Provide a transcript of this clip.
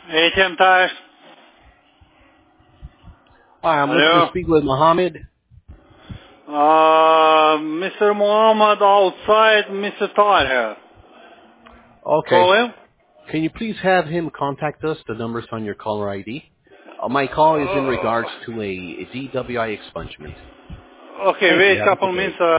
ATM Tires. Hi, I'm looking to Hello. speak with Mohammed. Mr. Muhammad outside, Mr. Tahir. Okay. Call him. Can you please have him contact us? The number's on your caller ID. My call is in regards to a DWI expungement. Okay, Thank you. wait a Have a good couple day. minutes.